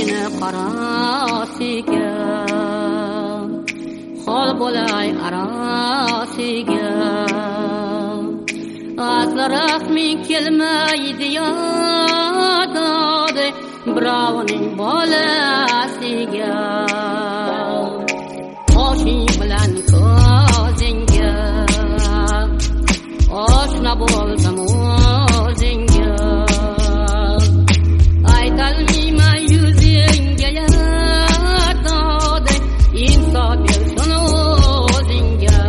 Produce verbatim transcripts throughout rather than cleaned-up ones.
qoshingni qarasiga xol bo'lay arasiga asli rahming kelmaydi yodode birovning bolasiga qoshing bilan ko'zingga oshna bo'lsam o'zingga aytolmayman yuzingga yatode insof bersin o'zingga.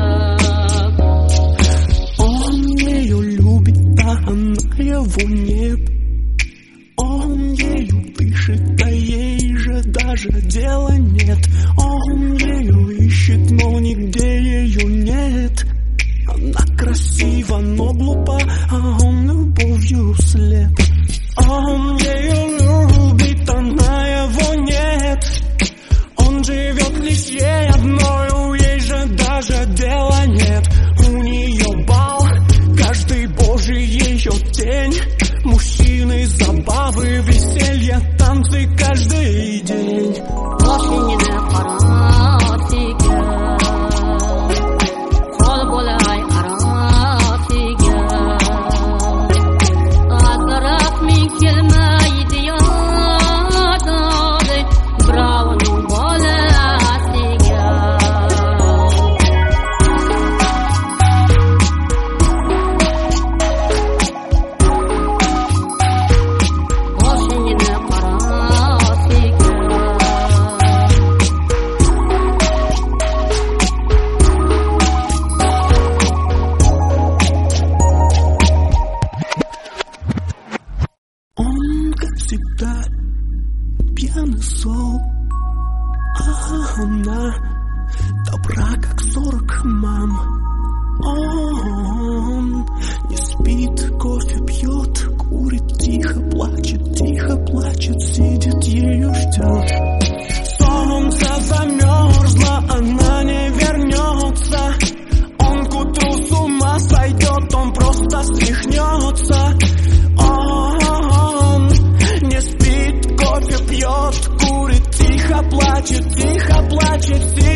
Он ее любит, а она его нет. Он ею дышит, а ей же даже дела нет. Он ее ищет, но нигде ее нет. Она красива, но глупа, а он любовью слеп. Он ее любит, она его нет. Он живет лишь ей одною, ей же даже дела нет. У нее бал, каждый божий ее день. Мужчины, забавы, веселья, танцы каждый день. Qoshingni qarasiga xol bo'lay arasiga asli rahming kelmaydi yodode birovning bolasiga. Qoshingni qarasiga Он, как всегда, пьяный сол, а она добра, как сорок мам. Он не спит, кофе пьет, курит, тихо плачет, тихо плачет, сидит, ее ждет. Солнце замерзло, она не вернется. Он к утру с ума сойдет, он просто свихнется. Он не спит, кофе пьет, курит, тихо плачет, тихо плачет,